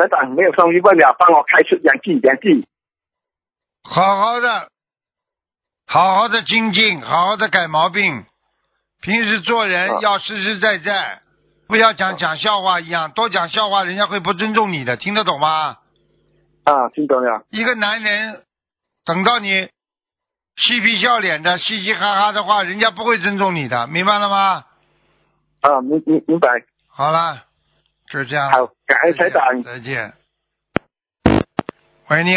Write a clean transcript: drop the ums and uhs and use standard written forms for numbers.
台长没有生意问了，帮我开出2句。 好好的精进，好好的改毛病。平时做人要实实在在，不要讲笑话一样，多讲笑话人家会不尊重你的，听得懂吗？ 听懂了。 一个男人等到你嬉皮笑脸的嘻嘻哈哈的话，人家不会尊重你的，明白了吗？ 明白。 好了，就这样。 好，感恩台长。 再见。喂，你